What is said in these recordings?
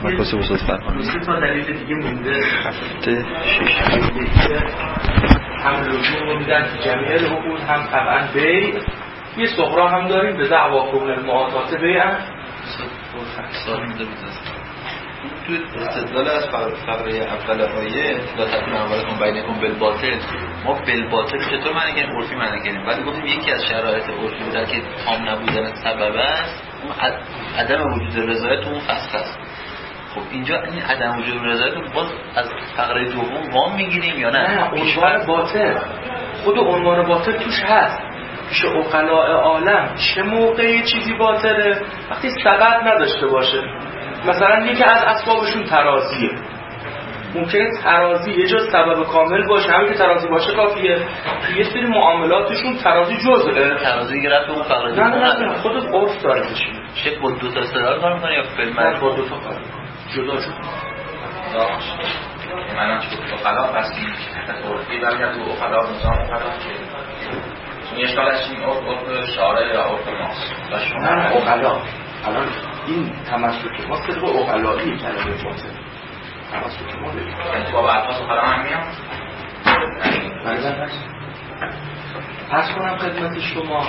عباس استاد فرمان. سه تا دلیل دیگه مونده. هفته 6 هم لزوم رو میدن که جمعیه العقود هم طبعا بیع. یه صغرا هم داریم به دعواکم المعاطات بیع. سوال مونده بود توی استدلال از فقره اول آیه لا تکون اموالکم بینکم بالباطل، ما بالباطل چطور معنی کنیم؟ عرفی معنی کنیم. ولی گفتیم یکی از شرایط عرفی بوده که تام نبودن سبب است اون عدم وجود رضایت اون فسخ است. خب اینجا این عدم وجود رضایت رو باز از فقره دوم وام میگیریم یا نه؟ عنوان باطل، خود عنوان باطل توش هست. پیش عقلاء عالم چه موقعی چیزی باطله؟ وقتی سبب نداشته باشه. مثلا یکی از اسبابشون ترازیه. ممکنه ترازی یه جا سبب کامل باشه، همین که ترازی باشه کافیه. توی یه سری معاملاتشون ترازی جزءه. ترازی گرفت اون فقره دوم نه خود عرف داره بشه. چه با دو تا استدلال کار می‌کنه یا فیلم با دو تا کار جدا شد. منم چون عقلا هستیم عرفی برگرد تو عقلا نظام عقلا که این اشکال از این عرف شارع یا عرف ماست و شما نه عقلا الان این تمسک ما صدق عقلایی کلمه باطل تمسک ما داریم یعنی با الفاظ عقلا هم میام پس کنم خدمت شما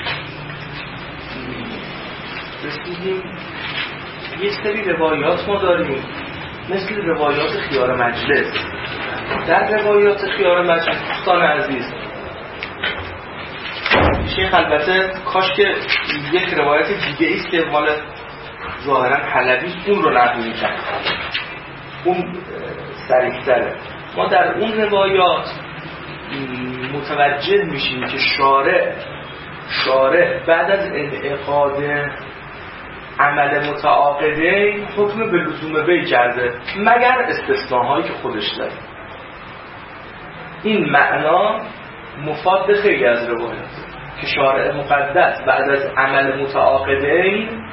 رسیدیم یه سری روایات ما داریم مثل روایات خیار مجلس. در روایات خیار مجلس دوستان عزیز شیخ البته کاش که یک روایت دیگه ایست که مال ظاهرا حلبی اون رو نقل می‌کنه، اون صریح‌تره. ما در اون روایات متوجه میشیم که شارع بعد از انعقاد عمل متعاقدین حکم به لزوم بیع کرده مگر استثناهایی که خودش داره. این معنا مفاد خیلی از روایات که شارع مقدس بعد از عمل متعاقدین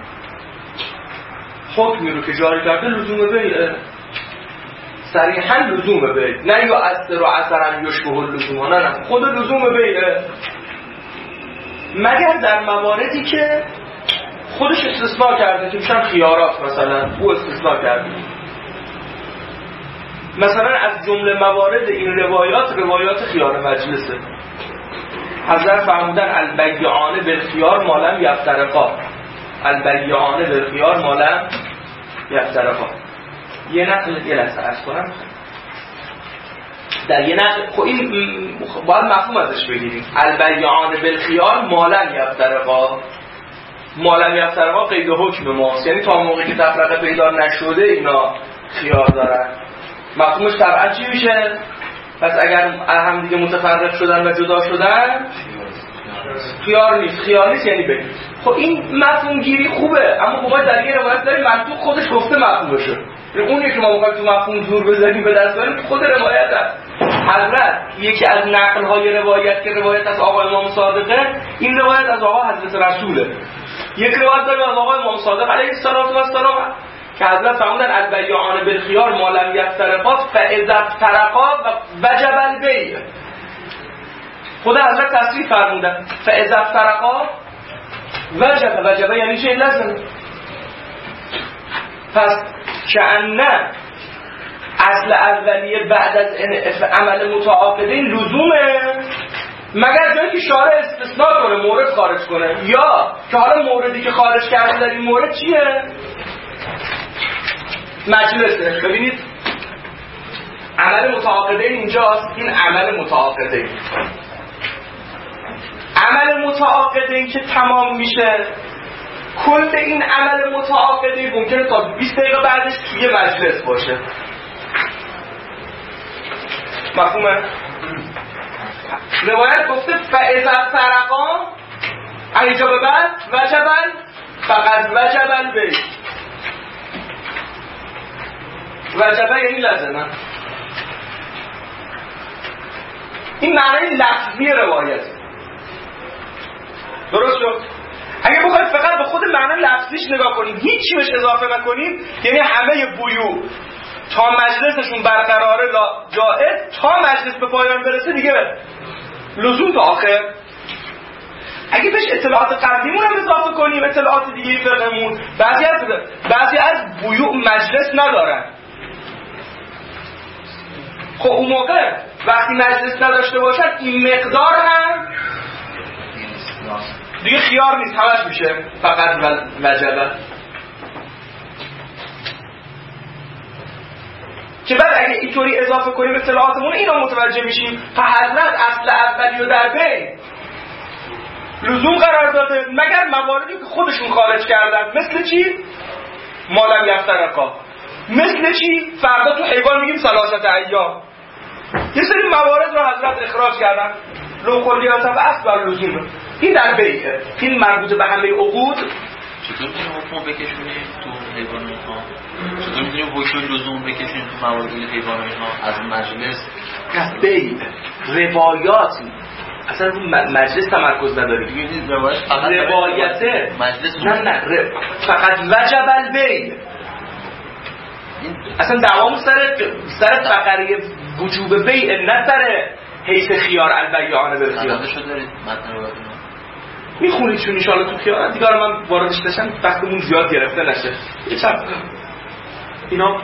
حکمی رو که جاری کرده لزوم بیعه، صریحا لزوم بیع، نه یا اثر و اثرم یشبه اللزوم، نه خود لزوم بیعه مگر در مواردی که خودش استثناء کرده که میشن خیارات. مثلا او استثناء کرده. مثلا از جمله موارد این روایات خیار مجلسه. حضرت فرمودن البیعان بالخیار ما لم یفترقا، البیعان بالخیار ما لم یفترقا. یه لحظه عرض کنم در یه نقل خب این باید مفهوم ازش بگیریم. البیعان بالخیار ما لم یفترقا، مالم یفترقا قید حکم ماست، یعنی تا موقعی که تفرقه پیدا نشده اینا خیار دارن. مفهومش طبعا چی میشه؟ پس اگر هم دیگه متفرق شدن و جدا شدن خیار نیست یعنی بگید. خب این مفهوم گیری خوبه، اما باید در یه روایت داریم منطوق خودش گفته مفهومشه. اونی که ما می‌خوایم تو مفهوم زور بزنیم به دست بریم خود روایت هست. حضرت یکی از نقل‌های روایت که روایت از آقا امام صادقه، این روایت از آقا حضرت رسوله. یک روایت داریم از آقای امام صادق علیه السلام که حضرت فرمودن البیعان بالخیار ما لم یفترقا فاذا افترقا وجب البیع. خود حضرت تصریح فرمودن فاذا افترقا وجب یعنی چه؟ لازم. پس کأنه اصل اولیه بعد از عمل متعاقدین لزومه مگر جایی که شارع استثناء کنه، مورد خارج کنه، یا که حالا موردی که خارج کرده در این مورد چیه؟ مجلسه. ببینید عمل متعاقدین اینجاست، این عمل متعاقدین. عمل متعاقدین که تمام میشه، کل این عمل متعاقدین ممکنه تا 20 دقیقه بعدش توی مجلس باشه. مفهومه؟ روایت گفته فاذا افترقا، اینجا به بعد وجبن فقط وجبن بیع. وجبه یعنی لازمه. این معنی لفظی روایت. درست شد؟ اگه بخواید فقط به خود معنی لفظیش نگاه کنید، هیچی بهش اضافه نکنید، یعنی همه بیوع تا مجلسشون برقراره جائز، تا مجلس به پایان برسه دیگه لزوم تا آخر. اگه بهش اطلاعات قبلیمون هم اضافه کنیم، اطلاعات دیگه فقهمون، بعضی از بیوع مجلس مجلس ندارن. خب اون موقع وقتی مجلس نداشته باشن این مقدار هم دیگه خیار نیست، همش میشه فقط وجبه. که بعد اگه اینطوری اضافه کنیم اطلاعاتمون اینا متوجه میشیم حضرت اصل اولی رو در بین لزوم قرار داده مگر مواردی که خودشون خارج کردن. مثل چی؟ مالم یفترقا. مثل چی؟ فردا تو حیوان میگیم ثلاثه ایام. یه سری موارد رو حضرت اخراج کردن. لو کلیات و اصل و لزوم. این در بیعه. این مربوط به همه عقود. چطور میتونیم حکم بکشونیم تو حیوان ها؟ چطور میتونیم حکم لزوم بکشونیم تو موارد حیوان ها از مجلس؟ از بیع روایات اصلا رو مجلس تمرکز نداری. روایته مجلس نه فقط وجب البیع. اصلا دعوامون سر فقره وجوب بیع، نه سر حیث خیار البیعان بالخیار. شو دارید متن رو میخونید چون انشاءالله تو خیار دیگه من واردش نشم وقتمون زیاد گرفته نشه. اینا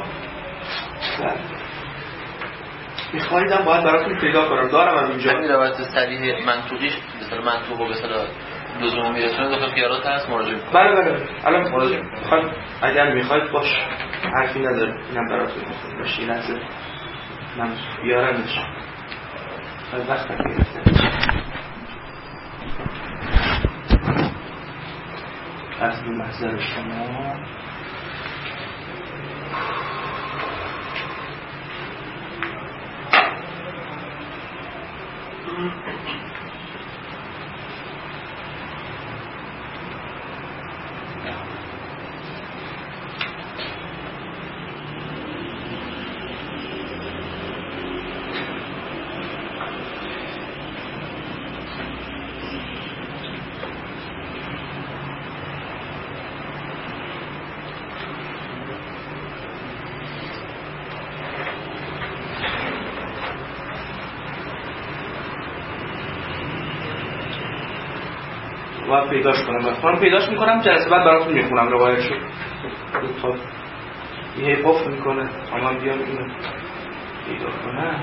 میخوایدم باید براتون پیدا کنم دارم هم اینجا. این روایت صریح منطوقیش مثلا منطوق و مثلا لزوم میرسونه داخل خیارات هست مراجعه کنید. بله الان مراجعه میخواید اگر میخواید باش حرفی نداره اینم براتون میخواد باشه. این لحظه من بیارم نشم وقت گرفته از به محضر شما. باید پیداش کنم پیداش میکنم جلسه بعد براتون میخونم روایتشو. یه حیف میکنه اما بیام اینو پیدا کنم.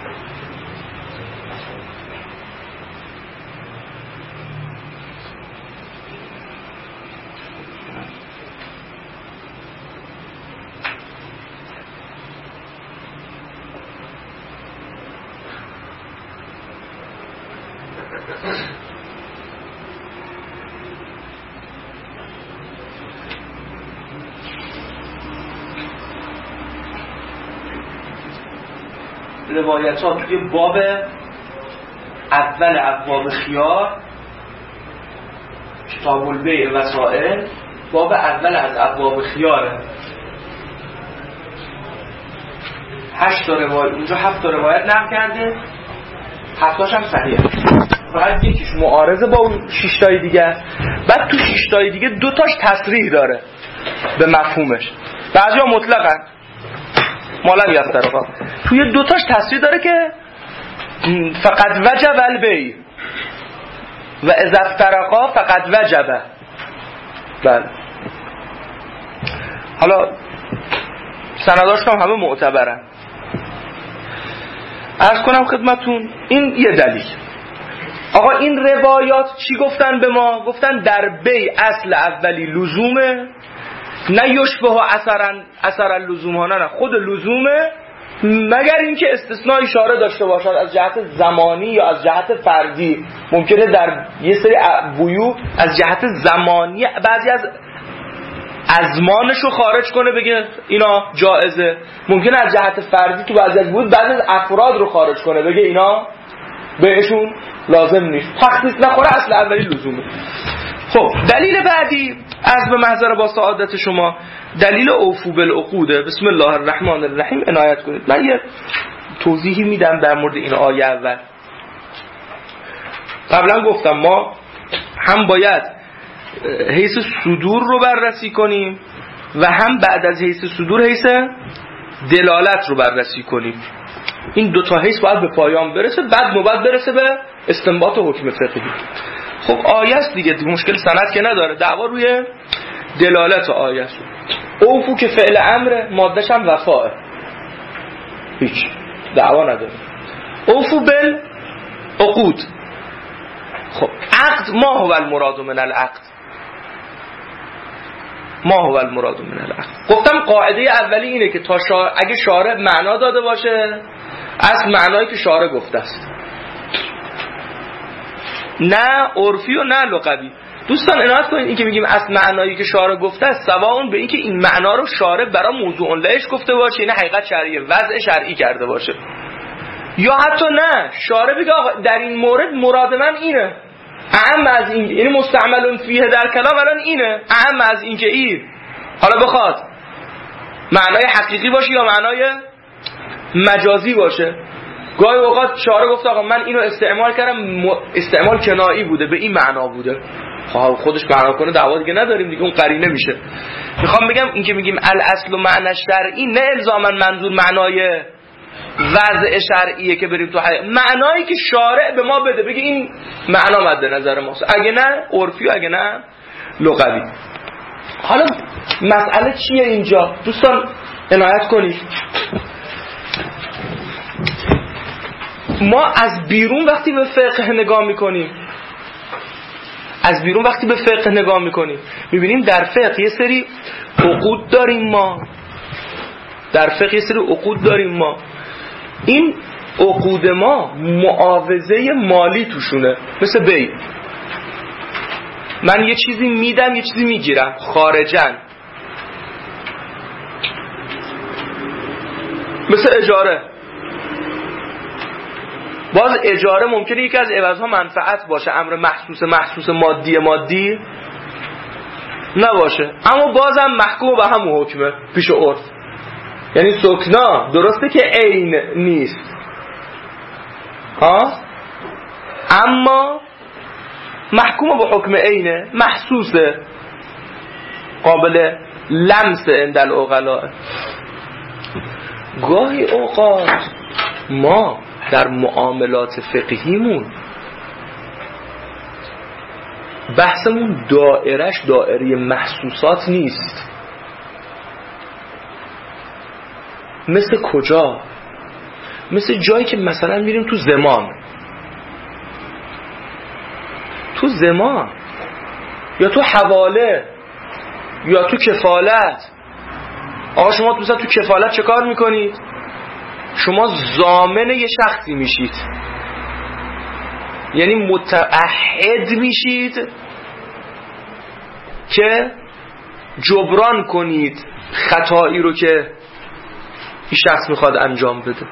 روایتات توی باب اول ابواب خیار کتاب البیع وسائل باب اول از ابواب خیاره. 8 تا روایت اونجا 7 تا روایت نقل کرده 7 تاش هم صحیحه. فقط یکیش معارضه با اون 6 تای دیگه. بعد تو 6 تای دیگه 2 تاش تصریح داره به مفهومش. بعضیا مطلقاً مالم یفترقا توی 2 تاش تصریح داره که فقط وجب البیع و اذا افترقا فقط وجبه. بله حالا سنداش هم همه معتبرن. عرض کنم خدمتون این یه دلیل. آقا این روایات چی گفتن به ما؟ گفتن در بیع اصل اولی لزومه نه یشبه اثر لزوم ها، نه خود لزومه مگر اینکه استثناء اشاره داشته باشد از جهت زمانی یا از جهت فردی. ممکنه در یه سری بیوع از جهت زمانی بعضی از ازمانشو خارج کنه بگه اینا جائزه، ممکنه از جهت فردی تو بعضی از بیوع بعضی از افراد رو خارج کنه بگه اینا بهشون لازم نیست، تخصیص نخوره اصل اولی لزومه. خب دلیل بعدی از به محضر با سعادت شما دلیل اوفو بالعقوده. بسم الله الرحمن الرحیم عنایت کنید. من یه توضیحی میدم در مورد این آیه. اول قبلا گفتم ما هم باید حیث صدور رو بررسی کنیم و هم بعد از حیث صدور حیث دلالت رو بررسی کنیم. این 2 تا حیث باید به پایان برسه، بعد نوبت برسه به استنباط حکم فقهی. خب آیه است دیگه، مشکل سند که نداره، دعوا روی دلالت آیه است. اوفو که فعل امر، مادهش هم وفاه، هیچ دعوا نداره. اوفو بال عقود. خب عقد ما هو المراد من العقد، ما هو المراد من العقد. گفتم قاعده اولی اینه که تا اگه شارع معنا داده باشه از معنایی که شارع گفته است، نه عرفی و نه لغوی. دوستان عنایت کنید این که میگیم از معنایی که شارع گفته است سواء به این که این معنا رو شارع برای موضوع لهش گفته باشه، یعنی حقیقت شرعی وضع شرعی کرده باشه، یا حتی نه شارع بگه آقا در این مورد مراد من اینه، اهم از این، یعنی مستعمل فیه در کلام الان اینه، اهم از این که این حالا بخواد معنای حقیقی باشه یا معنای مجازی باشه. گاهی اوقات شارع گفت آقا من اینو استعمال کردم، استعمال کنایی بوده، به این معنا بوده، خودش معنا کنه دعوا دیگه نداریم دیگه، اون قرینه میشه. میخوام بگم این که میگیم الاصل و معنی شرعی نه الزاما منظور معنای وضع شرعیه که بریم تو معنایی که شارع به ما بده، بگه این معنا مد نظر ماست، اگه نه عرفی و اگه نه لغوی. حالا مسئله چیه اینجا دوستان عنایت کنید. ما از بیرون وقتی به فقه نگاه میکنیم، از بیرون وقتی به فقه نگاه میکنیم میبینیم در فقه یه سری عقود داریم، ما در فقه یه سری عقود داریم، ما این عقود ما معاوضه مالی توشونه، مثل بی، من یه چیزی میدم یه چیزی میگیرم خارجن، مثل اجاره. باز اجاره ممکنه یکی از عوضها منفعت باشه، امر محسوس مادی نباشه، اما بازم محکوم به همون حکمه پیش عرف. یعنی سکنا درسته که عین نیست اما محکوم به حکم عینه، محسوسه، قابل لمس عند العقلاء. گاهی اوقات ما در معاملات فقهیمون بحثمون دائرش دائره محسوسات نیست. مثل کجا؟ مثل جایی که مثلا میریم تو زمان یا تو حواله یا تو کفالت. آقا شما مثلا تو کفالت چه کار میکنید؟ شما ضامن یه شخصی میشید، یعنی متعهد میشید که جبران کنید خطایی رو که این شخص میخواد انجام بده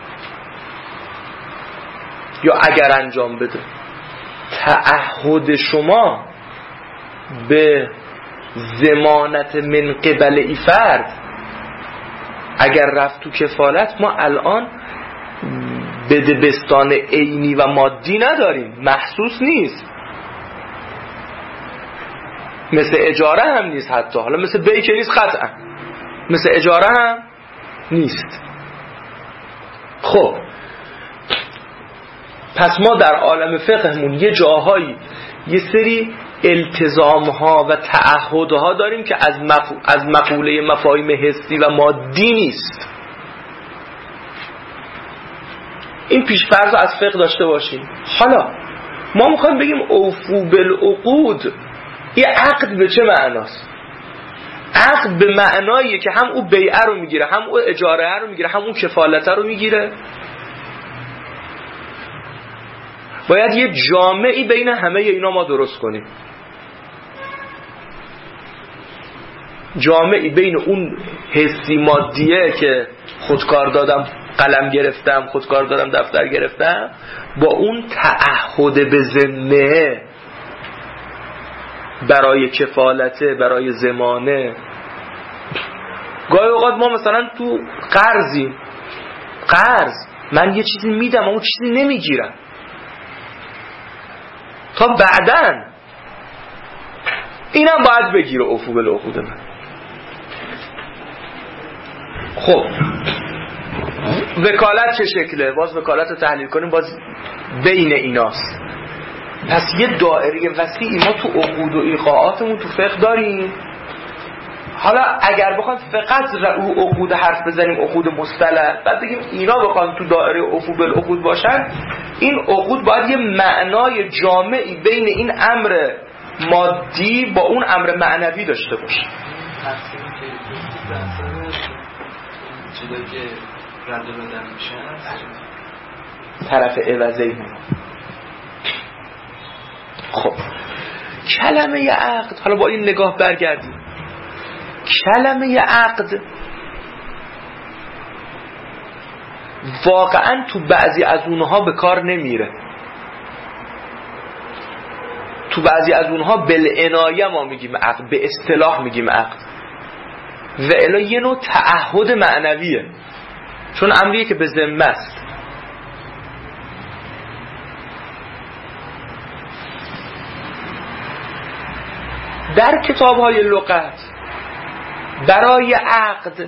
یا اگر انجام بده. تعهد شما به ضمانت من قبل ای فرد اگر رفت تو کفالت، ما الان بدبستان عینی و مادی نداریم، محسوس نیست، مثل اجاره هم نیست، حتی حالا مثل بی که نیست قطعا، مثل اجاره هم نیست. خب پس ما در عالم فقهمون یه جاهایی یه سری التزامها و تعهدها داریم که از مقوله مفاهیم حسی و مادی نیست. این پیش‌فرض از فقه داشته باشیم. حالا ما میخوایم بگیم اوفو بالعقود، یه عقد به چه معناست؟ عقد به معناییه که هم او بیعه رو میگیره، هم او اجاره رو میگیره، هم اون کفالت رو میگیره. باید یه جامعی بین همه اینا ما درست کنیم، جامعی بین اون حسی مادیه که خودکار دادم قلم گرفتم، خودکار دادم دفتر گرفتم، با اون تعهد به ذمه برای کفالته، برای ضمانه. گاهی اوقات ما مثلا تو قرض من یه چیزی میدم اما چیزی نمیگیرم تا بعدن، اینم باید بگیره اوفو بالعقود من. خب وکالت چه شکله؟ باز وکالت رو تحلیل کنیم، باز بین ایناست. پس یه دایره وسیعی ما تو عقود و ایقاعاتمون تو فقه داریم. حالا اگر بخوام فقط رو عقود حرف بزنیم، عقود مصطلح، بعد بگیم اینا بخوام تو دایره عقود بالعقود باشن، این عقود باید یه معنای جامعی بین این امر مادی با اون امر معنوی داشته باشه. چیزایی که رد و بدل میشن طرف عوضی. خب کلمه عقد، حالا با این نگاه برگردیم، کلمه عقد واقعا تو بعضی از اونها به کار نمیره. تو بعضی از اونها بالعنایه ما میگیم عقد، به اصطلاح میگیم عقد، و الا یه نوع تعهد معنویه، چون امریه که به ذمه است. در کتاب‌های لغت برای عقد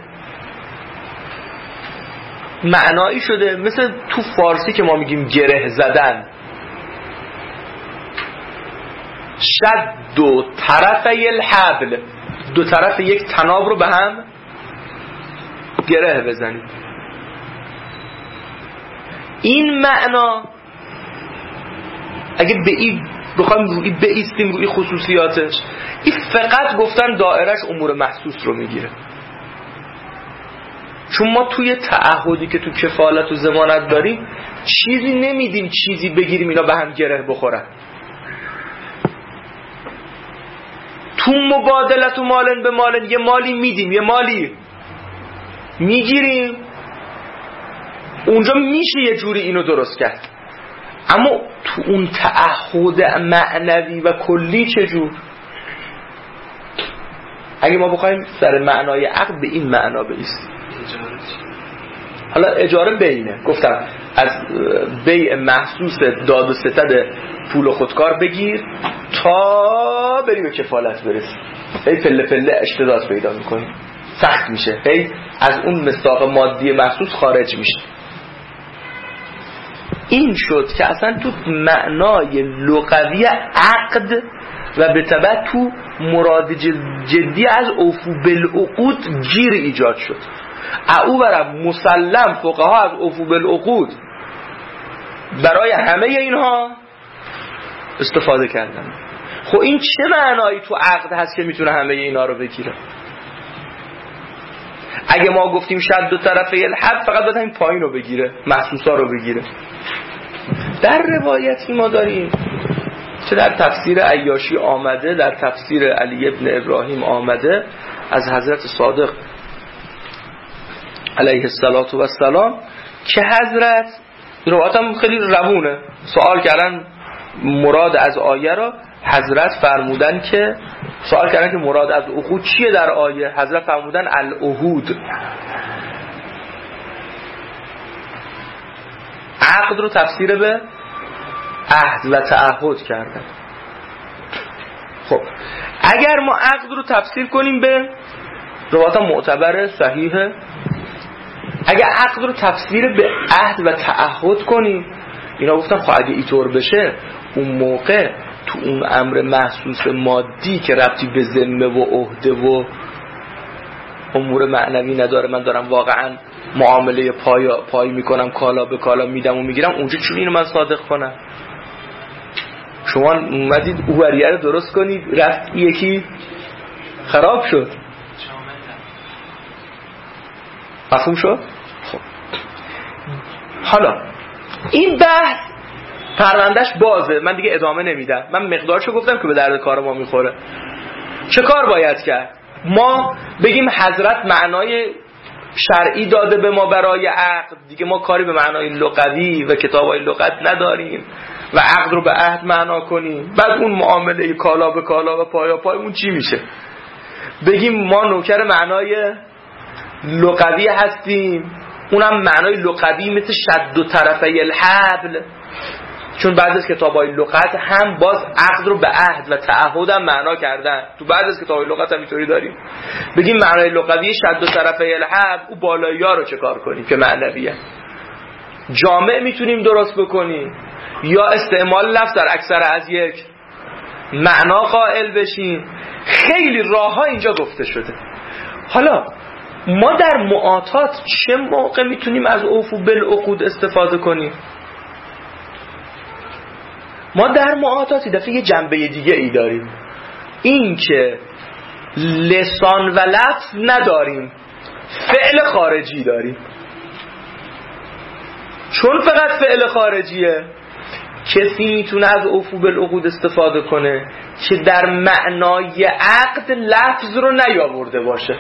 معنایی شده مثل تو فارسی که ما میگیم گره زدن، شد دو طرفی الحبل، دو طرف یک تناب رو به هم گره بزنید. این معنا اگه به این بخوایم روی بایستیم روی خصوصیاتش، این فقط گفتن دائرش امور محسوس رو میگیره، چون ما توی تعهدی که تو کفالت و ضمانت داریم چیزی نمیدیم چیزی بگیریم اینا به هم گره بخورن. تو مبادلت و مالن به مالن یه مالی میدیم یه مالی میگیریم، اونجا میشه یه جوری اینو درست کرد، اما تو اون تعهد معنوی و کلی چجور؟ اگه ما بخوایم سر معنای عقد به این معنا بایستیم، حالا اجاره بینه، گفتم از بیع محسوس داد و ستد پول و خودکار بگیر تا بری به کفالت برسی، هی پله پله اشتداد پیدا میکنی، سخت میشه، هی از اون مصداق مادی محسوس خارج میشه. این شد که اصلا تو معنای لغوی عقد و به تبع تو مراد جدی از اوفو بالعقود گیر ایجاد شد. او برم مسلم فقها از اوفو بالعقود برای همه اینها استفاده کردن. خب این چه معنایی تو عقد هست که میتونه همه اینا رو بگیره؟ اگه ما گفتیم شد دو طرفه الحد، فقط باید همین پایین رو بگیره، محسوسا رو بگیره. در روایتی ما داریم چه در تفسیر عیاشی آمده، در تفسیر علی ابن ابراهیم آمده از حضرت صادق علیه السلام که حضرت، روایت هم خیلی روونه، سوال کردن مراد از آیه را، حضرت فرمودن که سوال کردن که مراد از عقود چیه در آیه، حضرت فرمودن العهود، عقد رو تفسیر به عهد و تعهد کردن. خب اگر ما عقد رو تفسیر کنیم به روایت معتبر صحیحه، اگر عقد رو تفسیر به عهد و تعهد کنیم، اینا گفتن خب اگه اینطور بشه اون موقع تو اون امر محسوس مادی که ربطی به ذمه و عهده و امور معنوی نداره، من دارم واقعا معامله پای میکنم، کالا به کالا میدم و میگیرم، اونجا چون اینو من صادق کنم؟ شما اومدید او بریه رو درست کنید، رفت یکی خراب شد. مفهوم شد؟ خب حالا این بحث پروندهش بازه، من دیگه ادامه نمیدم، من مقدارشو گفتم که به درد کار ما میخوره. چه کار باید کرد؟ ما بگیم حضرت معنای شرعی داده به ما برای عقد، دیگه ما کاری به معنای لغوی و کتابای لغت نداریم و عقد رو به عهد معنا کنیم، بعد اون معامله کالا به کالا و پایا پای اون چی میشه؟ بگیم ما نوکر معنای لغوی هستیم، اونم معنای لغوی مثل شد و طرفی الحبل، چون بعد از کتابای لغت هم باز عقد رو به عهد و تعهد هم معنا کردن، تو بعد از کتابای لغت هم اینطوری داریم. بگیم معنای لغوی شد و طرفی الحبل، او بالایی ها رو چه کار کنیم که معنویه؟ جامع میتونیم درست بکنیم یا استعمال لفظ در اکثر از یک معنا قائل بشیم؟ خیلی راه ها اینجا گفته شده. حالا ما در معاطات چه موقع میتونیم از اوفو بالعقود استفاده کنیم؟ ما در معاطات دفعه یه جنبه دیگه ای داریم، این که لسان و لفظ نداریم، فعل خارجی داریم. چون فقط فعل خارجیه کسی میتونه از اوفو بالعقود استفاده کنه که در معنای عقد لفظ رو نیاورده باشه.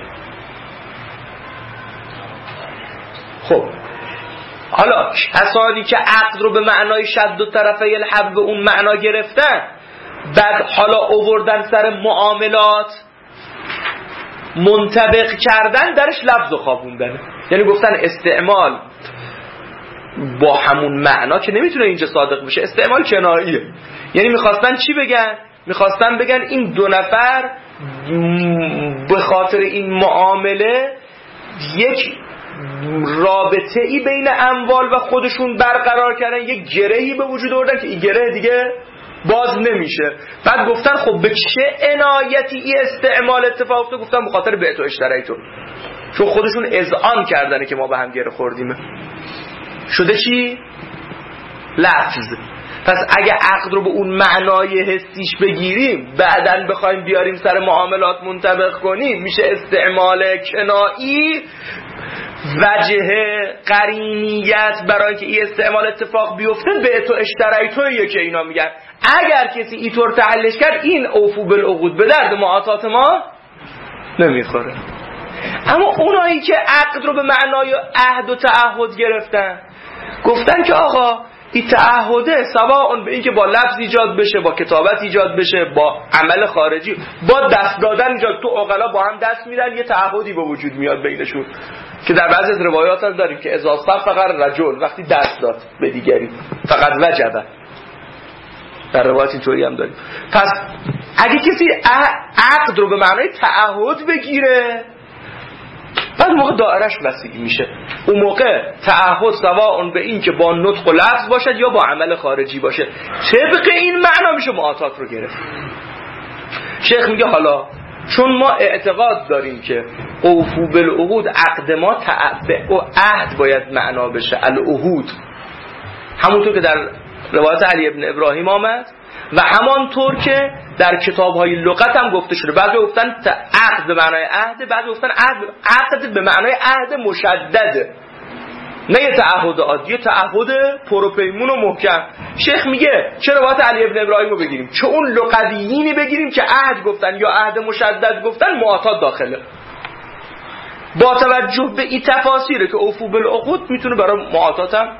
خب حالا کسانی که عقد رو به معنای شد و طرفه الحب به اون معنا گرفتن، بعد حالا آوردن سر معاملات منطبق کردن درش لفظ و خوابوندن، یعنی گفتن استعمال با همون معنا که نمیتونه اینجا صادق بشه، استعمال کناییه. یعنی میخواستن چی بگن؟ میخواستن بگن این دو نفر به خاطر این معامله یک رابطه ای بین اموال و خودشون برقرار کردن، یک گرهی به وجود آوردن که این گره دیگه باز نمیشه. بعد گفتن خب به چه عنایتی این استعمال اتفاق افتاد؟ گفتن به خاطر بیع و اشتریتون، چون خودشون اذعان کردنه که ما به هم گره خوردیم. شده چی؟ لفظ. پس اگه عقد رو به اون معنای حسیش بگیریم بعدن بخوایم بیاریم سر معاملات منطبق کنیم، میشه استعمال کنایی. وجه قرینیت برای که این استعمال اتفاق بیفته بیع و اشتریتویه که اینا میگن. اگر کسی اینطور تحلیلش کرد این اوفو بالعقود به درد معاطات ما نمیخوره. اما اونایی که عقد رو به معنای عهد و تعهد گرفتن گفتن که آقا این تعهده سواء به این که با لفظ ایجاد بشه، با کتابت ایجاد بشه، با عمل خارجی، با دست دادن ایجاد. تو عقلا با هم دست میدن یه تعهدی به وجود میاد بینشون که در بعضی از روایات هم داریم که اذا صفق الرجل، وقتی دست داد به دیگری فقط وجبه. در روایات اینطوری هم داریم. پس اگه کسی عقد رو به معنای تعهد بگیره بعد موقع دائرش وسیع میشه. اون موقع تعهد سواء به این که با نطق و لفظ باشد یا با عمل خارجی باشه، طبق این معنا میشه معاطات رو گرفت. شیخ میگه حالا چون ما اعتقاد داریم که اوفو بالعقود عقد ما و عهد باید معنا بشه، العهود، همونطور که در روایت علی ابن ابراهیم آمد و همانطور که در کتاب‌های لغت هم گفته شده. بعضی گفتن عقد به معنای عهد، بعضی گفتن عقد به معنای عهد مشدده، نه یه تعهد عادی، تعهد پروپیمون و محکم. شیخ میگه چه روایت علی ابن ابراهیم رو بگیریم، چه اون لغویینی بگیریم که عهد گفتن یا عهد مشدد گفتن، معاطات داخله. با توجه به این تفاسیره که اوفو بالعقود میتونه برای معاطات هم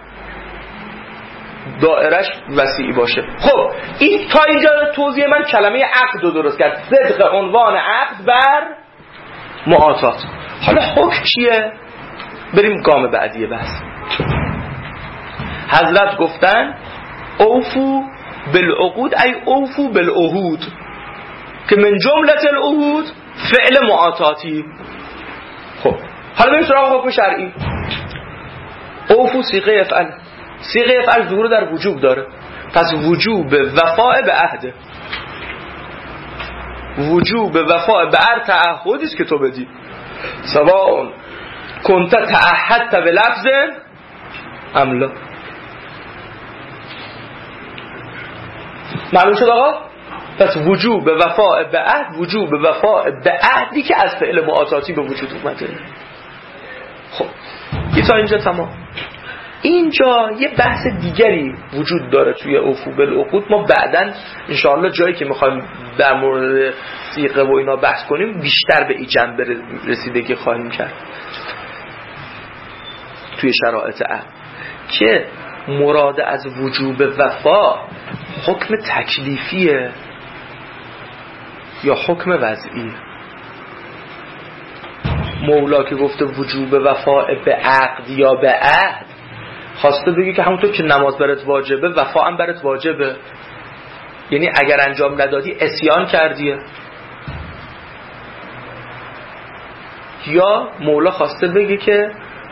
دائرش وسیع باشه. خب این تا اینجا توضیح من کلمه عقد رو درست کرد، صدق عنوان عقد بر معاطات. حالا حکم چیه؟ بریم گام بعدی بحث. حضرت گفتن اوفو بالعقود ای اوفو بالعهود، که من جملت العهود فعل معاطاتی. خب حالا بریم سراغ حکم شرعی. اوفو صیغه افعل، صیغه افعل ظهور در وجوب داره، پس وجوب وفاء به عهد، وجوب وفاء به هر تعهدی است که تو بدی، سواء کنت تعهدت به لفظ ام لا. معلوم شد آقا؟ پس وجوب وفاء به عهد، وجوب وفاء به عهدی که از فعل معاطاتی به وجود اومده. خب یه تا اینجا تمام. اینجا یه بحث دیگری وجود داره توی اوفو بالعقود. ما بعداً انشاءالله جایی که میخوایم در مورد صیغه و اینا بحث کنیم بیشتر به این جنبه رسیدگی خواهیم کرد توی شرایط عهد، که مراد از وجوب وفا حکم تکلیفیه یا حکم وضعی. مولا که گفته وجوب وفا به عقد یا به عهد، خواسته بگی که همونطور که نماز برات واجبه وفا هم برات واجبه، یعنی اگر انجام ندادی عصیان کردیه. یا مولا خواسته بگی که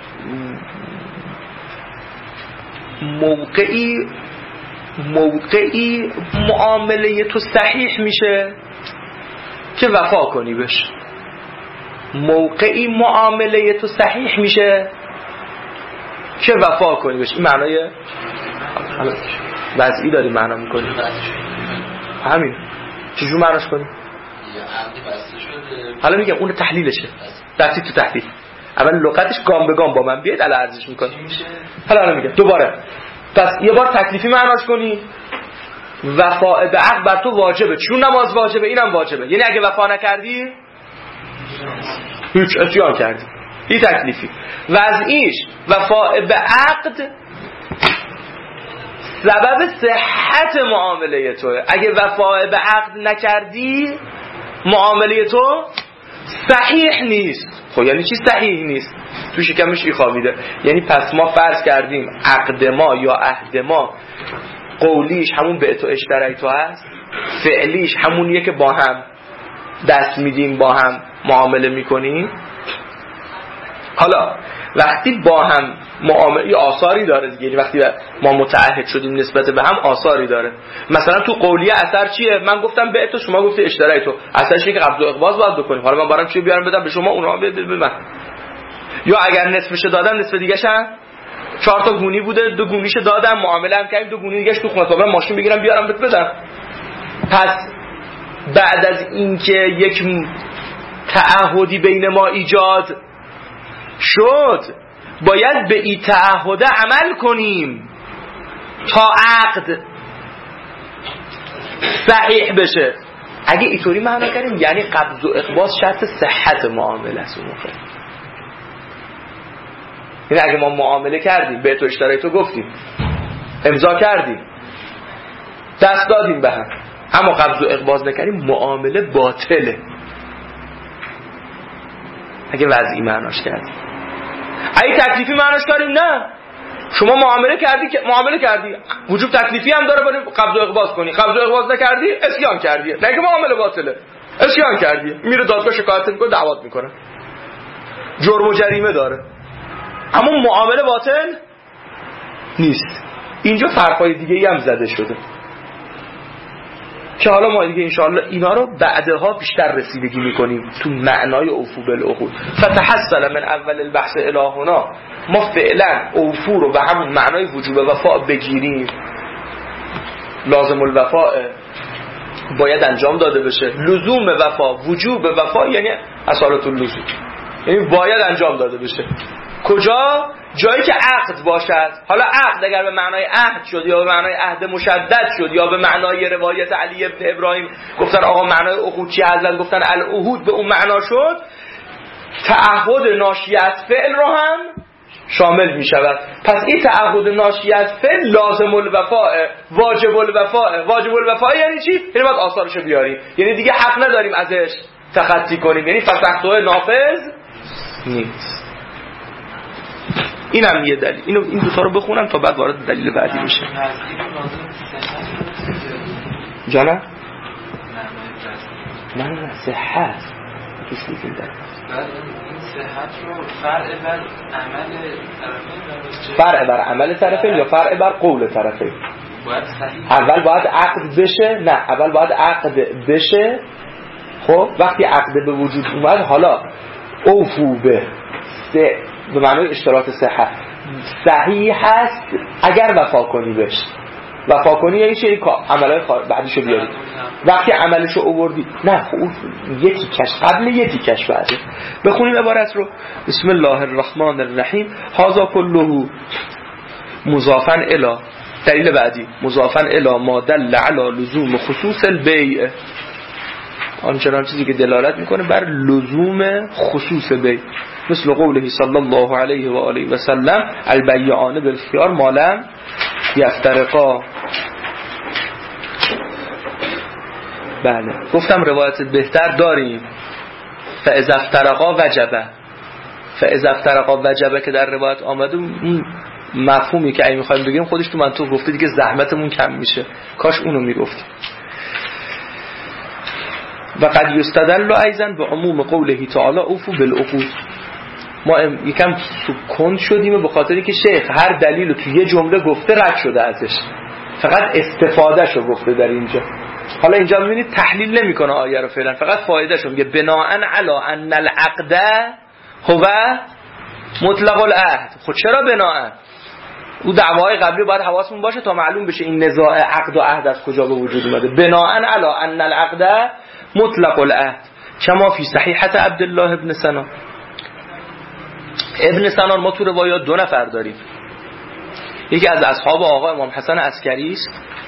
موقعی معامله تو صحیح میشه که وفا کنی بهش. موقعی معامله تو صحیح میشه که وفا کنی بشه. این معنای وضعی داری معنا میکنی. همین چجور معناش کنی؟ حالا میگم اون تحلیلشه، دستی تو تحلیل. اول لغتش گام به گام با من بیاید الان ارزش میکنی. حالا میگم دوباره، پس یه بار تکلیفی معناش کنی. وفا به عقد بر تو واجبه، چون نماز واجبه اینم واجبه، یعنی اگه وفا نکردی هیچ عصیان کردی. این تکلیفی. وضعیش وفا به عقد سبب صحت معامله توه. اگه وفا به عقد نکردی معامله تو صحیح نیست. خب یعنی چی صحیح نیست؟ تو شکمش خوابیده. یعنی پس ما فرض کردیم عقد ما یا عهد ما قولیش همون به تو اشترای تو هست، فعلیش همونیه که با هم دست میدیم با هم معامله میکنیم. حالا وقتی با هم معامله آثاری داره دیگه، یعنی وقتی ما متعهد شدیم نسبت به هم آثاری داره. مثلا تو قولیه اثر چیه؟ من گفتم به تو، شما گفتی اشترای تو، اثرش اینه که قبض و اقباض باید بکنیم. حالا من برام چی بیارم بدم به شما، اونها بده به من. یا اگر نصفش دادم نصف دیگه‌ش هم 4 تا گونی بوده، 2 گونیش دادم، معامله هم کردیم، 2 گونی دیگه‌ش تو خونه، تا ماشین بگیرم بیارم بهت بدم. پس بعد از اینکه یک تعهدی بین ما ایجاد شد باید به این تعهد عمل کنیم تا عقد صحیح بشه. اگه اینطوری معنا کردیم یعنی قبض و اقباض شرط صحت معامله است. یعنی اگه ما معامله کردیم، به تو اشترای تو گفتیم، امضا کردیم، دست دادیم به هم، اما قبض و اقباض نکردیم، معامله باطله. اگه وضعی معناش کردیم. اگه تکلیفی معناش کردیم نه، شما معامله کردی وجوب تکلیفی هم داره برای قبض و اقباض کنی، قبض و اقباض نکردی عصیان کردی، نه که معامله باطله، عصیان کردی، میره دادگاه شکایت میکنه، دعوت میکنه، جرم و جریمه داره، اما معامله باطل نیست. اینجا فرقای دیگه ای هم زده شده که حالا ما دیگه انشاءالله اینا رو بعدها بیشتر رسیدگی میکنیم تو معنای اوفو بالعقود. فتحصل من اول البحث الی هنا، ما فعلا اوفو رو به همون معنای وجوب وفا بگیریم. لازم الوفا باید انجام داده بشه، لزوم وفا وجوب وفا یعنی اصالت اللزوم، یعنی باید انجام داده بشه. کجا؟ جایی که عقد باشد. حالا عقد اگر به معنای عهد شد یا به معنای عهد مشدد شد یا به معنای روایت علی ابن ابراهیم گفتن آقا معنای عقود چی، حضرت گفتن العهود به اون معنا شد، تعهد ناشی از فعل رو هم شامل می شود. پس این تعهد ناشی از فعل لازم الوفاء، واجب الوفاء. واجب الوفاء یعنی چی؟ یعنی باید آثارشو بیاریم، یعنی دیگه حق نداریم ازش تخطی کنیم، یعنی فسخته نافذ نیست. این هم یه دلیل. این دوتا رو بخونم تا بعد وارد دلیل بعدی میشه. جانا؟ نه صحت توش میگیم داره. این صحت رو فرع بر عمل طرفین، فرع بر عمل طرفین یا فرع بر قول طرفین؟ اول باید عقد بشه. نه اول باید عقد بشه. خب وقتی عقد به وجود اومد حالا اوفو به معنی اشتراط صحت صحیح هست اگر وفا کنی بهش. وفا کنی یعنی چه؟ عملای بعدیشو بیاری. وقتی عملشو آوردی نه خب یکی کش قبل یکی کش بعده. بخونیم عبارت رو. بسم الله الرحمن الرحیم. هذا كله مضافا الی، دلیل بعدی مضافا الی ما دل علی لزوم خصوص البیع، آنچنان چیزی که دلالت میکنه بر لزوم خصوص بیع، مثل قوله صلی الله علیه و آله و سلم البیعان بالخیار ما لم یفترقا. بله گفتم روایت بهتر داریم، فاذا افترقا وجبه. فاذا افترقا وجبه که در روایت آمده، اون مفهومی که اگه میخوایم بگیم خودش تو منطق گفته دیگه، زحمتمون کم میشه، کاش اونو میگفتیم. و قد یستدل ایضا به عموم قوله تعالی اوفو بالعقود. ما یکم سکون شدیم به خاطری که شیخ هر دلیل رو تو یه جمله گفته رد شده ازش، فقط استفاده شو گفته در اینجا. حالا اینجا می‌بینید تحلیل نمی‌کنه آیه رو فعلا، فقط فایدهشو میگه بناءً علی ان العقد هو مطلق العهد. خب چرا بناءً؟ او دعوای قبلی باید حواسمون باشه تا معلوم بشه این نزاع عقد و عهد از کجا به وجود اومده. بناءً علی ان العقد مطلق العهد کما فی صحیحه عبدالله ابن سنان. ابن سنان ما تو روایات 2 نفر داریم، یکی از اصحاب آقا امام حسن عسکری است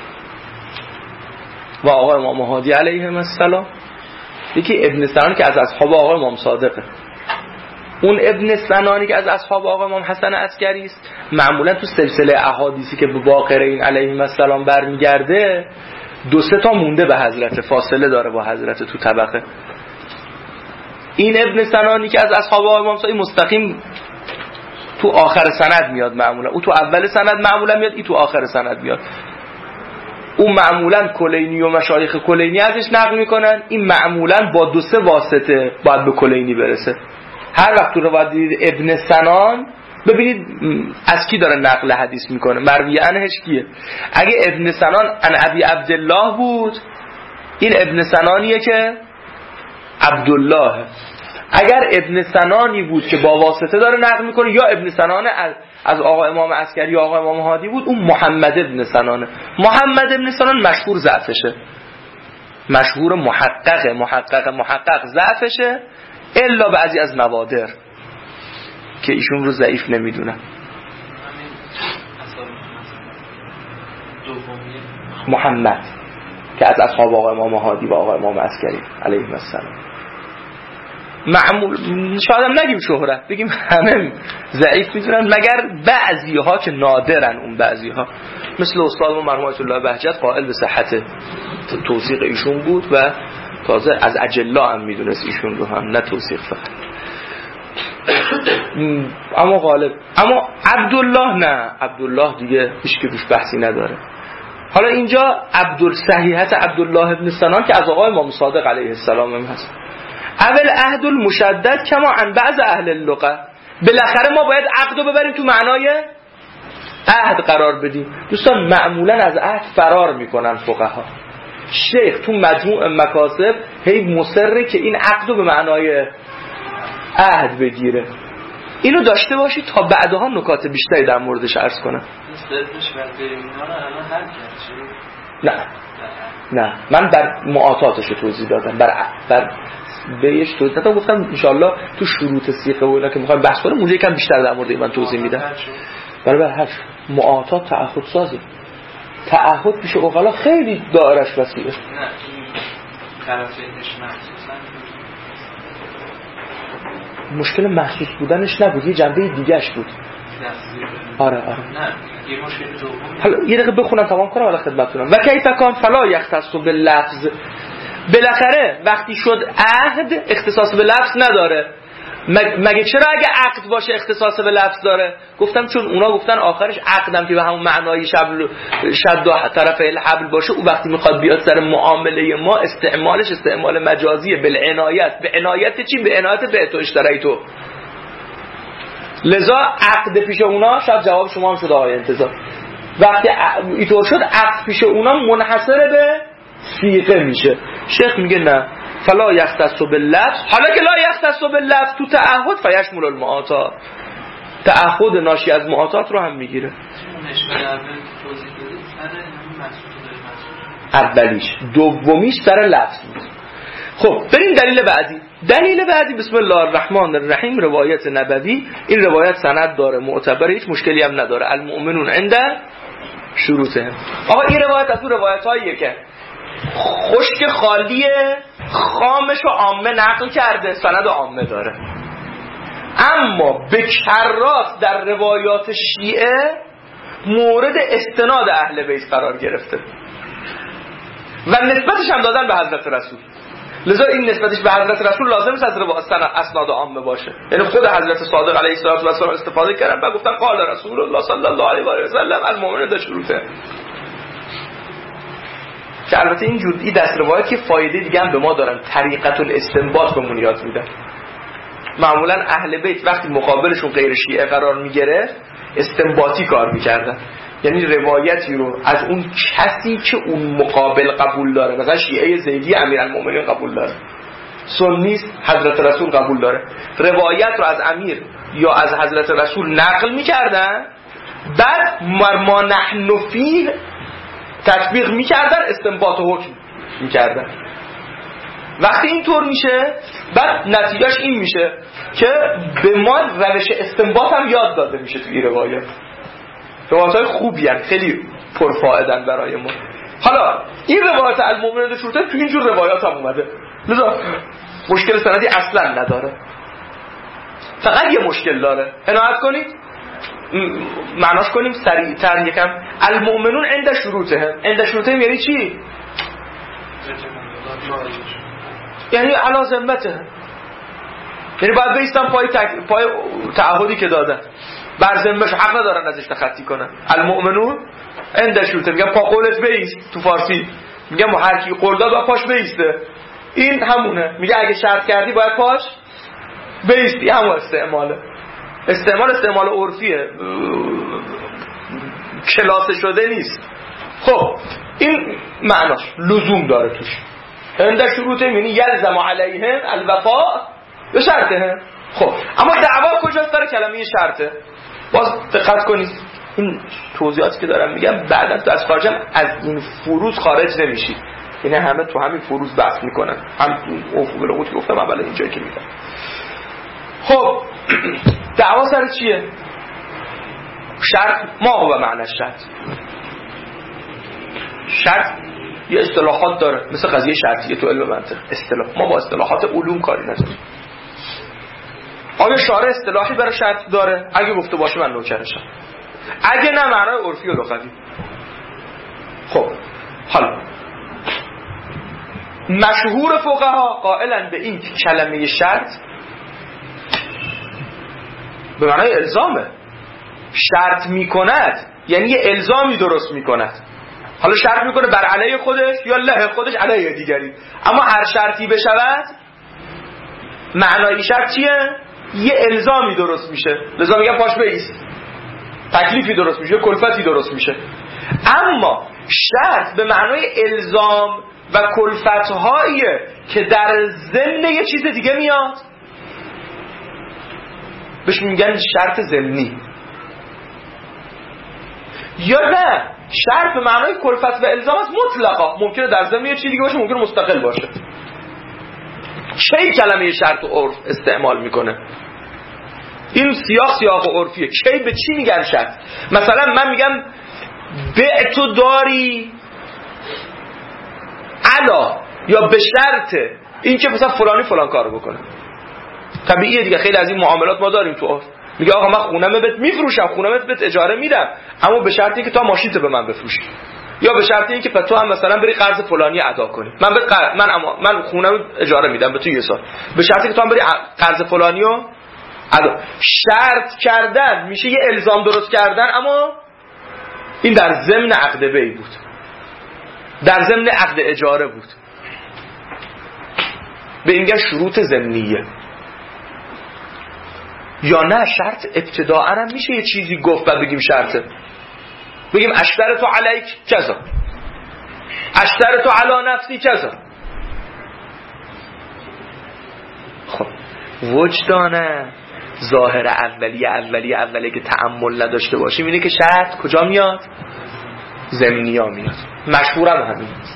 و آقا امام هادی علیهم السلام، یکی ابن سنان که از اصحاب آقا امام صادقه. اون ابن سنانی که از اصحاب آقا امام حسن عسکری است معمولا تو سلسله احادیثی که به باقرین علیهم السلام برمیگرده 2-3 تا مونده به حضرت، فاصله داره با حضرت تو طبقه. این ابن سنانی که از اصحاب آقا امام صادق مستقیم تو آخر سند میاد معمولا، او تو اول سند معمولا میاد، این تو آخر سند میاد. اون معمولا کلینی و مشایخ کلینی ازش نقل میکنن، این معمولا با 2-3 واسطه باید به کلینی برسه. هر وقت تو روایت دیدید ابن سنان ببینید از کی داره نقل حدیث میکنه، مروی عنهش کیه. اگه ابن سنان عن ابی عبدالله بود این ابن سنانیه که عبدالله. اگر ابن سنانی بود که با واسطه داره نقل میکنه یا ابن سنان از آقا امام عسکری یا آقا امام هادی بود اون محمد ابن سنانه. محمد ابن سنان مشهور ضعفشه، مشهور محقق ضعفشه الا بعضی از نوادر که ایشون رو ضعیف نمیدونن. محمد که از اصحاب آقا امام هادی و آقا امام عسکری علیهم السلام معمول شاید هم نگیم شهرت، بگیم همه ضعیف میدونن مگر بعضی ها که نادرن. اون بعضی ها مثل استاد مرحوم آیت الله بهجت قائل به صحت توثیق ایشون بود و تازه از اجلا هم میدونست ایشون رو، هم نه توثیق فقط. اما غالب، اما عبدالله نه، عبدالله دیگه هیچ که روش بحثی نداره. حالا اینجا صحیحت عبدالله ابن سنان که از آقای امام صادق علیه السلام هم هست. اول عهد المشدد کما عن بعض اهل اللغه، بالاخره ما باید عقد رو ببریم تو معنای عهد قرار بدیم. دوستان معمولا از عهد فرار میکنن فقها. شیخ تو مجموع مکاسب هی مصره که این عقد رو به معنای عهد بگیره. اینو داشته باشید تا بعدها نکات بیشتری در موردش عرض کنم. نه من بر معاطاتش رو توضیح دادم، بر بهش توضیح دادم، گفتم انشالله تو شروط سیغه و اینا که میخوایم بحث کنیم اونجا یکم بیشتر در مورد من توضیح میدم. برای هر معاطات تعهد سازی، تعهد پیش اوغلا خیلی دایرش وسیعه. نه طرفینش محسوسن مشکل محسوس بودنش نبود، یه جنبه دیگهش بود. آره نه یه مشکل دوم. حالا یه دقیقه بخونم تمام کنم حالا خدمتتونم. و کیف کان فلا یختص باللفظ، بالاخره وقتی شد عهد اختصاص به لفظ نداره. مگه چرا اگه عقد باشه اختصاص به لفظ داره؟ گفتم چون اونا گفتن آخرش عقدم که به همون معنای شد و طرف الحبل باشه، او وقتی میخواد بیاد سر معامله ما استعمالش استعمال مجازیه، بالعنایت. به عنایت چی؟ به عنایت به تو اشترایی تو. لذا عقد پیش اونا، شاید جواب شما هم شد آقای انتظار، وقتی اینطور شد عقد پیش اونا منحصر به صیغه میشه. شیخ میگه نه فلا یختص باللفظ، حالا که لا یختص باللفظ تو تعهد فیشمل المعاطات، تعهد ناشی از معاطات رو هم میگیره. اولیش، دومیش سر لفظ بود. خب بریم دلیل بعدی. دلیل بعدی بسم الله الرحمن الرحیم، روایت نبوی. این روایت سند داره، معتبره، هیچ مشکلی هم نداره. المؤمنون عند شروطهم. آقا این روایت از اون روایتاییه که خشک خالیه، خامش و عامه نقل کرده، سند عامه داره. اما به کرات در روایات شیعه مورد استناد اهل بیت قرار گرفته و نسبتش هم دادن به حضرت رسول. لذا این نسبتش به حضرت رسول لازم است از اسناد عامه باشه. یعنی خود حضرت صادق علیه السلام استفاده کردن و گفتن قال رسول الله صلی الله علیه و سلم المؤمن ده شروطه. که البته این جزئی دست روایت که فایده دیگه هم به ما دارن، طریقت الاستنباط بهمون یاد میدن. معمولا اهل بیت وقتی مقابلشون غیر شیعه قرار میگرفت استنباطی کار میکردن. یعنی روایتی رو از اون کسی که اون مقابل قبول داره، مثلا شیعه زیدی امیرالمومنین قبول داره، سنی حضرت رسول قبول داره، روایت رو از امیر یا از حضرت رسول نقل میکردن، بعد ما نحن فیه تطبیق میکردن، استنباط و حکم میکردن. وقتی اینطور میشه بعد نتیجهش این میشه که به ما روش استنباط هم یاد داده میشه توی روایت. روایت‌های خوبی هست، خیلی پرفائدن برای ما. حالا این روایت المؤمنون شروطه تو اینجور روایات هم اومده، لذا مشکل سندی اصلا نداره، فقط یه مشکل داره. عنایت کنید معناش کنیم سریع‌تر یکم. المؤمنون عند شروطهم. عند شروطهم یعنی چی؟ یعنی علی ذمته، یعنی باید بیستن پای تعهدی که دادن، بر ذمه‌ش حق ندارن ازش تخطی کنن. المؤمنون عند شروطهم، میگن پا قولت بیست، تو فارسی میگن هر کی قول داد با پاش بیسته. این همونه، میگه اگه شرط کردی باید پاش بیستی. همون استعمال عرفیه، کلاسه شده نیست. خب این معناش لزوم داره توش. عند شروطهم یعنی یلزم علیهم الوفاء بشرطهم. خب اما دعوا کجاست؟ داره کلمه شرطه. باز دقت کنید این توضیحاتی که دارم میگم بعدا تو از خارجم از این فروض خارج نمیشید، یعنی همه تو همین فروض بحث میکنن، هم افق القوت گفتم اول اینجایی که میگم. خب دعوا سر چیه؟ شرط. ما هو معنی شرط یه اصطلاحات داره، مثل قضیه شرطیه تو علم منطق. اصطلاح ما با اصطلاحات علوم کاری نداریم. آیا شارع اصطلاحی برای شرط داره؟ اگه گفته باشه من نوکرشم، اگه نه معنای عرفی و لغوی. خب حالا مشهور فقها قائلن به این کلمه شرط به معنای الزامه. شرط میکند یعنی یه الزامی درست میکند. حالا شرط میکنه بر علیه خودش یا له خودش علیه دیگری، اما هر شرطی بشود معنای شرط چیه؟ یه الزامی درست میشه، لذا میگن پاش بیست، تکلیفی درست میشه، کلفتی درست میشه. اما شرط به معنای الزام و کلفت‌هاییه که در ضمن یه چیز دیگه میاد، بهش میگن شرط ضمنی. یا نه، شرط به معنای کلفت و الزام است مطلقا، ممکنه در ضمن یه چیز دیگه باشه، ممکنه مستقل باشه. چه کلمه شرط و عرف استعمال میکنه؟ این سیاق عرفیه. کی به چی میگن شرط؟ مثلا من میگم بعتو داری علا، یا به شرط این که مثلا فلانی فلان کارو بکنه. طبیعیه دیگه، خیلی از این معاملات ما داریم تو عرف. میگه آقا من خونم بهت میفروشم، خونم بهت اجاره میدم، اما به شرطی که تو ماشینت به من بفروشی، یا به شرطی که تو هم مثلا بری قرض فلانی ادا کنی. من خونم اجاره میدم به تو یه سال، به شرطی که تو هم بری قرض فلانیو ادا. شرط کردن میشه یه الزام درست کردن، اما این در ضمن عقد بیع بود، در ضمن عقد اجاره بود. به این میگن شروط ضمنیه. یا نه، شرط ابتداءً هم میشه یه چیزی گفت بعد بگیم شرطه. بگیم اشترط علیک کذا، اشترط علی نفسی کذا. خب وجدانه ظاهر اولیه که تأمل نداشته باشیم اینه که شرط کجا میاد؟ ضمنی ها میاد. مشهورم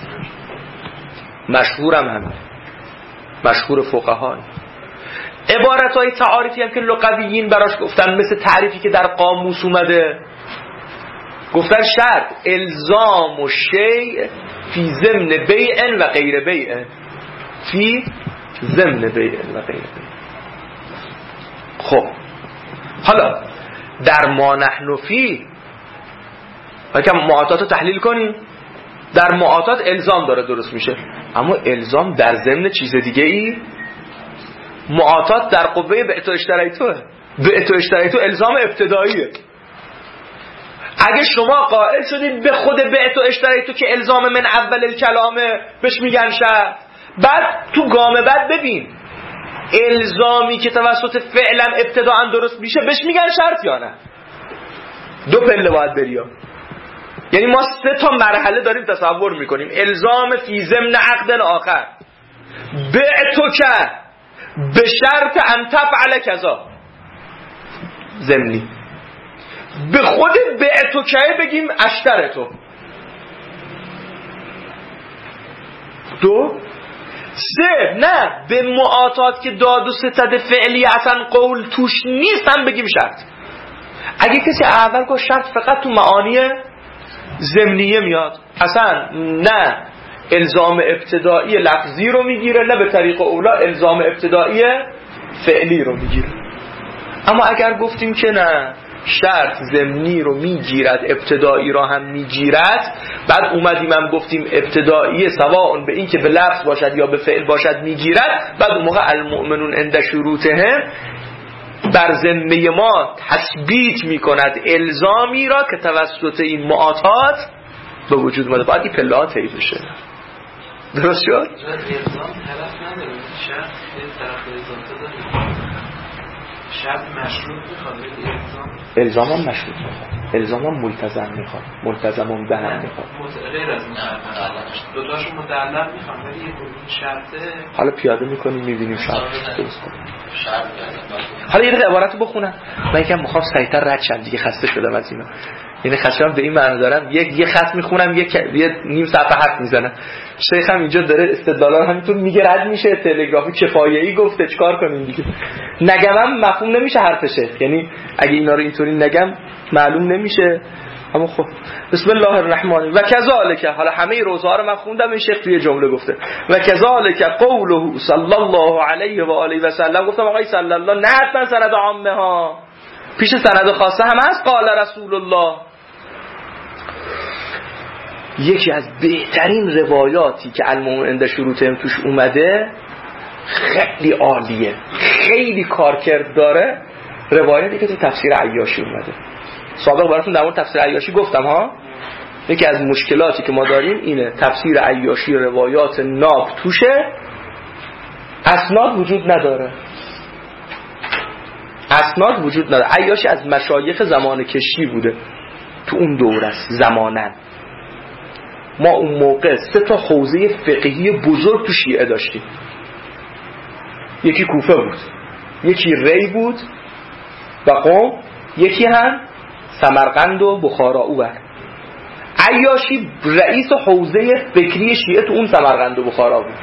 همین، مشهور فقها. عبارت‌های تعاریفی هم که لغویین براش گفتن، مثل تعریفی که در قاموس اومده، گفتن شرط الزام و شیء فی ضمن بیع و غیر بیع، فی ضمن بیع و غیر بیع. خب حالا در ما نحن فی یکم معاطات رو تحلیل کنیم. در معاطات الزام داره درست میشه، اما الزام در ضمن چیز دیگه ای. معاطات در قوه بعت و اشتریتو الزام ابتداییه. اگه شما قائل شدید به خود بعت و اشتریتو که الزام من اول الکلامه، بهش میگن شرط. بعد تو گام بعد ببین الزامی که توسط فعلا ابتداء درست میشه بهش میگن شرط یا نه. دو پله باید بریا. یعنی ما 3 تا مرحله داریم تصور میکنیم. الزام فی ضمن عقد آخر، بعتک به شرط ان تفعل کذا، ضمنی. به خود بعتک بگیم اشترتو. 2 3 نه به معاطات که داد و ستد فعلی اصلا قول توش نیست هم بگیم شرط. اگه کسی اول گفت شرط فقط تو معانی ضمنیه میاد، اصلا نه الزام ابتدایی لفظی رو میگیره، نه به طریق اولا الزام ابتدایی فعلی رو میگیره. اما اگر گفتیم که نه شرط ضمنی رو میگیرد ابتدایی رو هم میگیرد، بعد اومدیم هم گفتیم ابتدایی سواء به این که به لفظ باشد یا به فعل باشد میگیرد، بعد اون موقع المؤمنون عند شروطهم بر ذمه ما تثبیت میکند الزامی را که توسط این معاطات به وجود اومده. باید این پله ها طی بشه. درست شد؟ الزام طرف نداره، شرط یه طرف الزام داره، شرط مشروط میخواد، الزام هم مشروط میخواد، الزام هم ملتزم میخواد، ملتزم هم دهن میخواد، غیر از دوتاشون متعلق میخواد، ولی یه شرطه. حالا پیاده میکنیم میبینیم شرط درست کنیم. حالا یه عبارت رو بخونم، من یکم میخوام سریعتر رد شم دیگه، خسته شدم از اینا. یعنی خشم به این معنی دارم یه خط میخونم یه نیم صفحه حرف میزنم. شیخ هم اینجا داره استدلالا همینطور میگه رد میشه، تلگرافی کفایه‌ای گفته، چیکار کنیم دیگه؟ نگمم مفهوم نمیشه حرف شیخ، یعنی اگه اینا رو اینطوری نگم معلوم نمیشه. اما خب بسم الله الرحمن و کذالک، حالا همه روزها رو من خوندم، این شیخ توی جمله گفته و کذالک قوله صلی الله علیه و آله و سلم. گفتم آقای صلی الله نه حتما سند عامه ها، پیش سند خاصه هم هست. قال رسول الله، یکی از بهترین روایاتی که المؤمنون عند شروطهم توش اومده، خیلی عالیه، خیلی کارکرد داره، روایتی که تو تفسیر عیاشی اومده. سابق براتون در مورد تفسیر عیاشی گفتم ها، یکی از مشکلاتی که ما داریم اینه تفسیر عیاشی روایات ناب توشه، اسناد وجود نداره. اسناد وجود نداره. عیاشی از مشایخ زمان کشی بوده تو اون دوره است. زمانن ما اون موقع 3 تا حوزه فقهی بزرگ تو شیعه داشتیم. یکی کوفه بود، یکی ری بود و قم، یکی هم سمرقند و بخارا. اوور عیاشی رئیس حوزه فکری شیعه تو اون سمرقند و بخارا بود.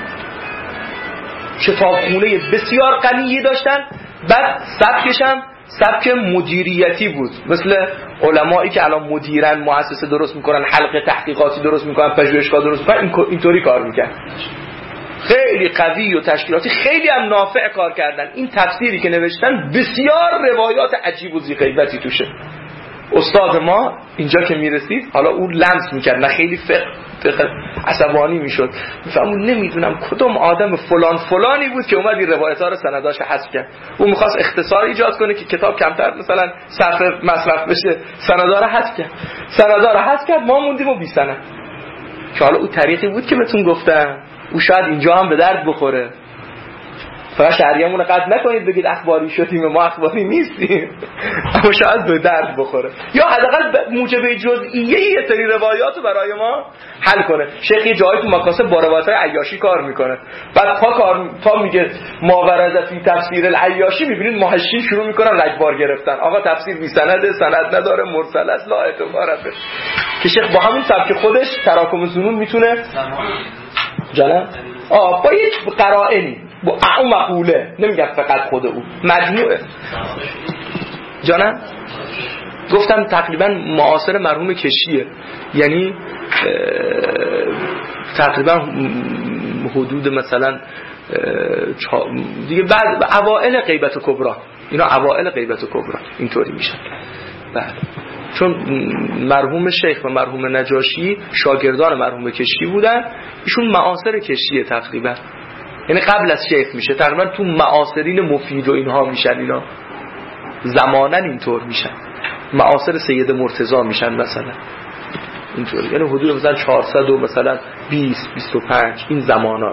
کتابخونه بسیار غنی داشتن. بعد سبکش هم سبک مدیریتی بود، مثل علمایی که الان مدیرن، مؤسسه درست میکنن، حلقه تحقیقاتی درست میکنن، پژوهشگاه درست میکنن، اینطوری کار میکنن. خیلی قوی و تشکیلاتی، خیلی هم نافع کار کردن. این تفسیری که نوشتن بسیار روایات عجیب و ذی‌غیبتی توشه. استاد ما اینجا که میرسید، حالا اون لمس میکرد، نه خیلی فقه عصبانی میشد، میفهمون نمیدونم کدوم آدم فلان فلانی بود که اومد این روایت ها رو سنداش حذف کرد. اون میخواست اختصار ایجاد کنه که کتاب کمتر مثلا صفحه مصرف بشه، سندا رو حذف کرد. سندا رو حذف کرد، ما موندیم و بی سند. که حالا اون طریقی بود که بهتون گفتم، او شاید اینجا هم به درد بخوره. فقط شهریمون رو قطع نکنید بگید اخباری شدیم، ما اخباری نیستیم، اما شاید به درد بخوره، یا حداقل موجب جزئیه یه سری روایات رو برای ما حل کنه. شیخ یه جایی تو مکاسب با روایت‌های عیاشی کار میکنه، بعد تا میگه ماورد فی تفسیر العیاشی، میبینید محشین شروع میکنن رگبار گرفتن. آقا تفسیر بی سند، سند نداره، مرسل است، لا اعتباره. که شیخ با همون سبک خودش تراکم ظنون میتونه جانم با یک قرائنی، با اون مقوله، نمیگم فقط خود او، مجموعه. جانم گفتم تقریبا معاصر مرحوم کشیه، یعنی تقریبا حدود مثلا دیگه بعد اوائل غیبت کبرا، اینا اوائل غیبت کبرا اینطوری میشن. بله، چون مرحوم شیخ و مرحوم نجاشی شاگردان مرحوم کشی بودن، ایشون معاصر کشیه تقریبا، یعنی قبل از شیخ میشه، تقریبا تو معاصرین مفید و اینها میشن، اینا زمانن اینطور میشن، معاصر سید مرتضی میشن مثلا اینطوری، یعنی حدود مثلا 400 و مثلا 20 25 این زمانا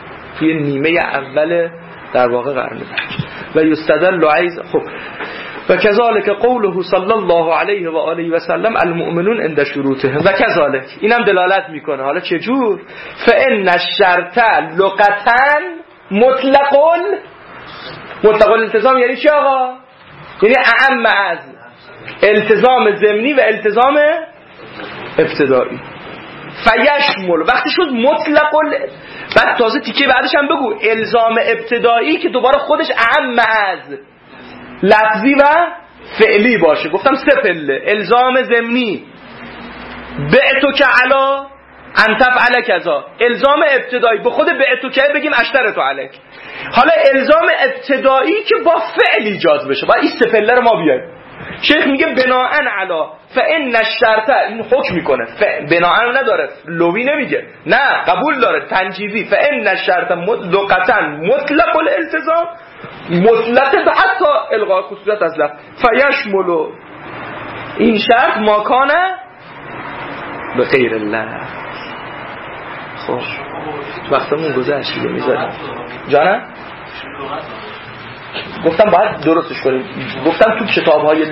توی نیمه اول در واقع قرن 5. و یستدل لعیز. خب و کذالک قوله صلی الله علیه و آله و سلم المؤمنون عند شروطهم و کذالک اینم دلالت میکنه. حالا چجور؟ فان الشرط لغتا مطلق الالتزام یعنی چی آقا؟ یعنی اعم از التزام ضمنی و التزام ابتدایی. فیشمل وقتی شد مطلق بعد تازه تیکه بعدش هم بگو الزام ابتدایی که دوباره خودش اعم از لفظی و فعلی باشه. گفتم سه پله: الزام ضمنی بعتو که علا ان تفعل کذا، الزام ابتدایی به خود بعتو که بگیم اشترطو علیک. حالا الزام ابتدایی که با فعل ایجاد بشه، باید این سه پله رو ما بیایم. شیخ میگه بناءن علا فان الشرط، این حکم میکنه بناءن نداره، لوی نمیگه، نه قبول داره، تنجیزی. فان الشرط لغتا مطلق الالتزام، مطلق به حتی الغاء خصوصیت از لفظ. فیشمل این شرط ماکانه به غیر الله. خب وقتمون گذشت دیگه، میذاریم جانم گفتم باید درستش کنیم. گفتم تو کتاب‌های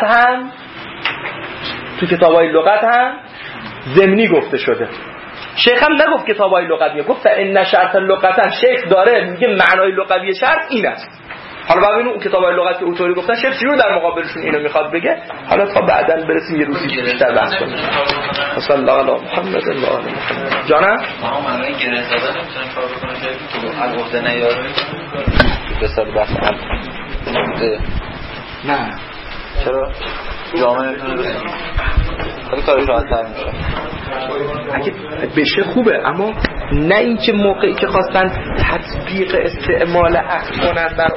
لغت هم ضمنی گفته شده. شیخ هم نگفت کتاب‌های لغوی، گفت ان شرط لغتا. شیخ داره میگه معنای لغوی شرط این است. حالا ببینیم اون کتاب‌های لغت که اوتوری گفتن شیخ چجوری در مقابلشون اینو میخواد بگه. حالا تا بعداً برسیم یه روزی بیشتر بحث کنیم. صلی الله علی محمد و آل محمد. جانم ما معنای گره زدن نمیتونن کار بکنن که الگفته نیاره به سر بحث نه چرا جامعه نمیتونه خیلی کارش راحت تر میشه. اگه بشه خوبه، اما نه اینکه موقعی که خواستن تطبیق استعمال عقل کنن بر